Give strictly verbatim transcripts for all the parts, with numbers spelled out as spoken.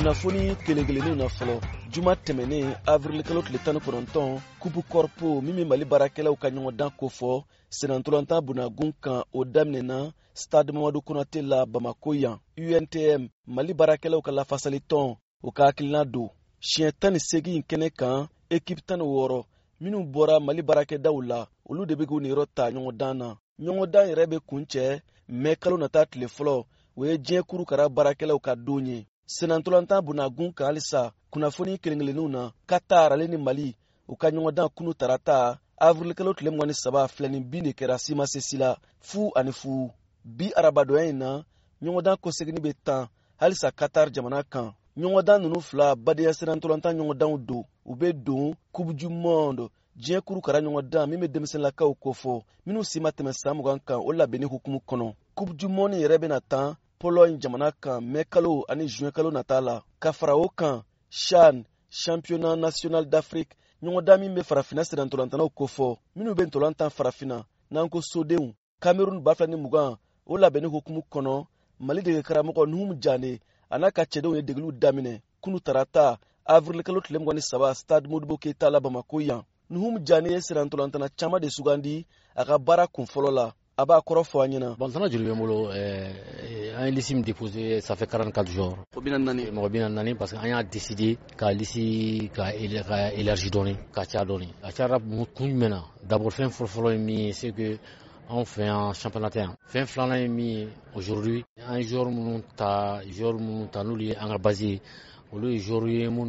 kunnafoni kelegeleni na fɔlɔ juma tɛmɛnen avril kalo tile tan ni kɔnɔntɔn kupu kɔrpo min bɛ mali baarakɛlaw ka ɲɔgɔndan ko fɔ senatɔlɔntan bunagun kan o daminɛna stade mamadu konate la bamako yan. U N T M mali baarakɛlaw ka lafasali tɔn o ka hakilina don siɲɛ tan ni segin kɛnɛ kan ekipe tan ni wɔɔrɔ minnu bɔra mali baarakɛdaw la olu de bɛ k'u niyɔrɔ ta ɲɔgɔndan na. ɲɔgɔndan yɛrɛ bɛ kun cɛ mɛ kalo nata tile fɔlɔ o ye diɲɛ kurukara baarakɛlaw ka don ye. senatɔlɔntan bunagun kan halisa kunnafoni kelenkelenninw na Qatar ale ni Mali u ka ɲɔgɔndan kunu tarata avril kalo tile mugan ni saba filɛ nin bin de kɛra simasesi la fu ani fu. Bi arabadɔnya in na ɲɔgɔndan kɔsegini bɛ tan halisa Qatar jamana kan. ɲɔgɔndan ninnu fila badenya senatɔlɔntan ɲɔgɔndanw don u bɛ don coupe du monde diɲɛ kurukara ɲɔgɔndan min bɛ denmisɛnninlakaw kofɔ minnu si ma tɛmɛ san mugan kan o labɛnni hukumu kɔnɔ. coupe du monde yɛrɛ bɛna tan Pologne jamana kan mai kalo ani juin kalo nata la. Ka fara o kan CHAN championnat national d'Afrique ɲɔgɔndan min bɛ farafina senatɔlɔntanaw kofɔ minnu bɛ ntɔlɔntan farafina n'an ko sodenw. Cameroun ba fila ni mugan o labɛnni hukumu kɔnɔ Mali dege karamɔgɔ Nuhum Jane a n'a ka cɛdenw ye degeliw daminɛ kunu tarata avril kalo tile mugan ni saba stade Modibo Keita la Bamako yan. Nuhum Jane ye senatɔlɔntana caman de sugandi a ka baara kun fɔlɔ la. A b'a kɔrɔ fɔ an ɲɛna. Bon, tana joli bɛ n bolo an ye liste min déposé ça fait quarante-quatre jours. O bɛna nani. Mɔgɔ bɛna nani parce que an y'a décidé ka liste ka ka élargi dɔɔni ka caya dɔɔni. A cayara kun jumɛn na d'abord fɛn fɔlɔfɔlɔ ye min ye c'est que anw fɛ yan championnat yan fɛn filanan ye min ye aujourd'hui an ye joueur minnu ta joueur minnu ta n'olu ye an ka base ye olu ye joueur ye minnu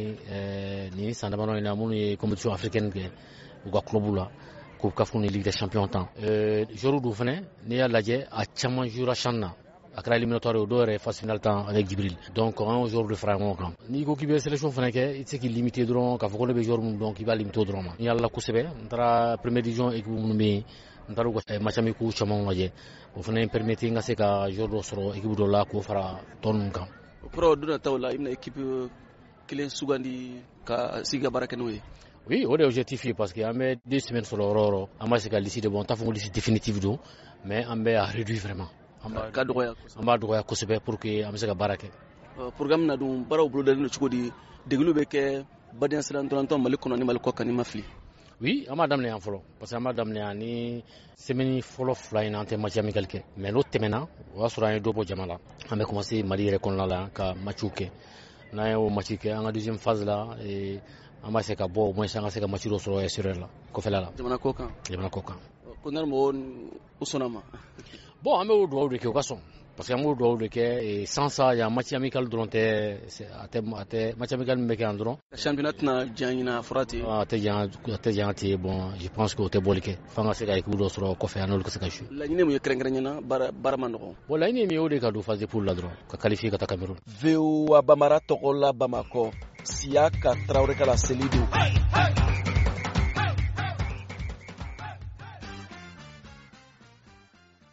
ye nin san damadɔ in na minnu ye compétition africaine kɛ u ka club la k'u ka fɔ ni Ligue des Champions tan joueur dun fɛnɛ n'i y'a lajɛ a caman jouera CHAN na a kɛra éliminatoire ye o dɔw yɛrɛ phase finale tan avec Djibril donc an y'o joueur de fara ɲɔgɔn kan n'i ko k'i bɛ sélection fɛnɛ kɛ i tɛ se k'i limiter dɔrɔn k'a fɔ ko ne bɛ joueur minnu dɔn k'i b'a limiter o dɔrɔn ma. N yala kosɛbɛ n taara première division équipe minnu bɛ yen n taara u ka match amicaux caman lajɛ o fana ye permettre n ka se ka joueur dɔ sɔrɔ équipe dɔ la k'o fara tɔ ninnu kan. O kɔrɔ don nataw la i bɛna équipe kelen sugandi ka sigi ka baara kɛ n'o ye. Oui, o de objectif ye parce que an bɛ deux semaines sɔrɔ yɔrɔ o yɔrɔ an b'a se ka liste de bɔ n t'a fɔ ko liste définitive don mais an bɛ a réduit vraiment. An b'a dɔgɔya an b'a dɔgɔya kosɛbɛ pour que an bɛ se ka baara kɛ. Programme na dun baaraw bolo dalen don cogo di degeliw bɛ kɛ badenya senatɔlɔntan Mali kɔnɔ ni Mali kɔ kan ni ma fili. Oui, an b'a daminɛ yan fɔlɔ parce que an b'a daminɛ yan ni semaine fɔlɔ fila in na an tɛ match amical kɛ mais n'o tɛmɛna o y'a sɔrɔ an ye dɔ bɔ jama la an bɛ commencer Mali yɛrɛ kɔnɔna la ka matchw kɛ n'an ye o match kɛ an ka deuxième phase la an b'a se ka bɔ au moins an ka se ka match dɔ sɔrɔ extérieur la kɔfɛla la. Jamana kɔ kan. Jamana kɔ kan. Ko n'a mɔgɔw u sɔnna ma. Bon, an bɛ o dugawu de kɛ u ka sɔn parce que an b'o dugawu de kɛ sans ça yan match amical dɔrɔn tɛ a tɛ a tɛ match amical min bɛ kɛ yan dɔrɔn. Championnat tɛna diya ɲina fɔra ten. A tɛ diya a tɛ diya ten bon je pense que o tɛ bɔli kɛ f'an ka se ka équipe dɔ sɔrɔ kɔfɛ an n'olu ka se ka jouer. Laɲini mun ye kɛrɛnkɛrɛnnena baara baara ma nɔgɔn. Bon laɲini min ye o de ka don phase de poule la dɔrɔn ka qualifier ka taa Cameroun. V O A Bamara tɔgɔ la Bamakɔ Siaka Traoré ka la Selidu.